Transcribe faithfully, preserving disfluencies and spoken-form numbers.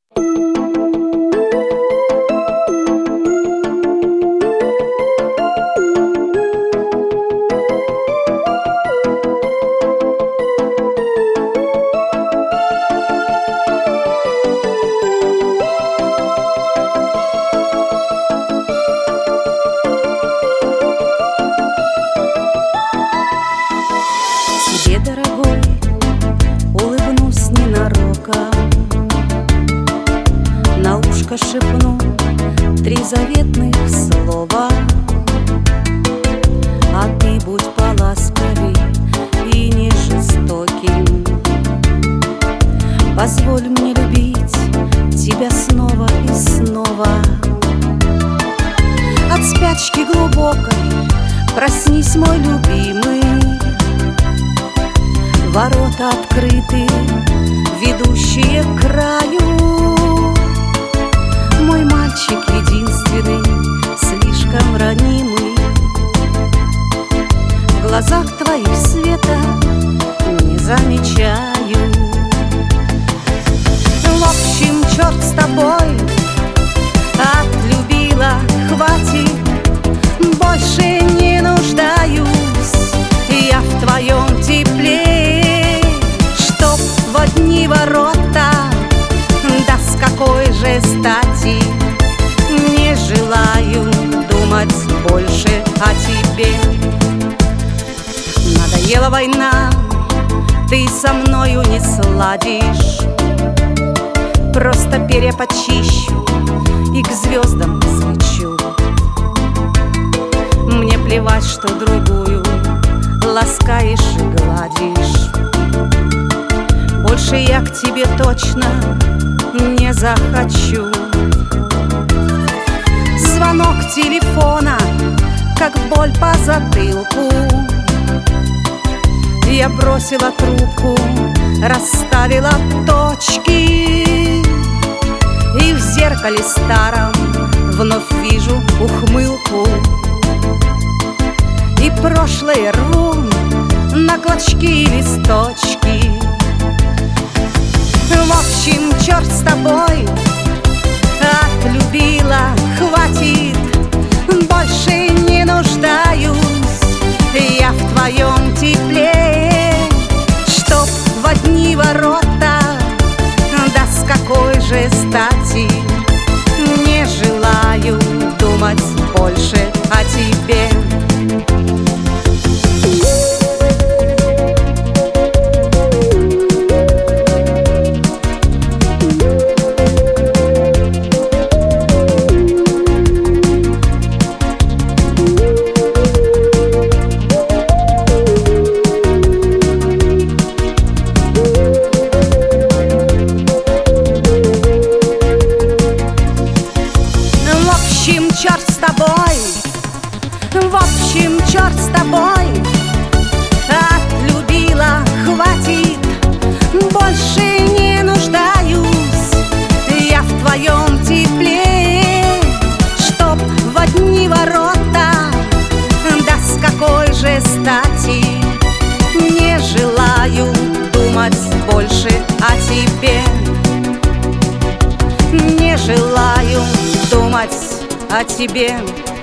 Тебе, дорогой, улыбнусь ненароком, на ушко шепну три заветных слова. А ты будь поласковей и не жестоким. Позволь мне любить тебя снова и снова. От спячки глубокой проснись, мой любимый. Ворота открыты, ведущие к краю. Мой мальчик единственный, слишком ранимый. В глазах твоих света не замечаю. В общем, черт с тобой, отлюбила, хватит. Больше не нуждаюсь я в твоем тепле, чтоб в одни ворота. Да с какой же стати? Не желаю думать больше о тебе. Надоела война, ты со мною не сладишь. Просто перья почищу и к звездам слечу. Мне плевать, что другую ласкаешь и гладишь. Больше я к тебе точно не захочу. Звонок телефона, как боль по затылку. Я бросила трубку, расставила точки. И в зеркале старом вновь вижу ухмылку. И прошлое рву на клочки и листочки. В общем, черт с тобой, отлюбила, хватит. Больше не нуждаюсь я в твоем тепле, чтоб в одни ворота. Да с какой же стати? Не желаю думать больше о тебе. Черт с тобой, в общем, черт с тобой, отлюбила, хватит. Больше не нуждаюсь я в твоем тепле, чтоб в одни ворота. Да с какой же стати? Не желаю думать больше о тебе. Не желаю думать о тебе.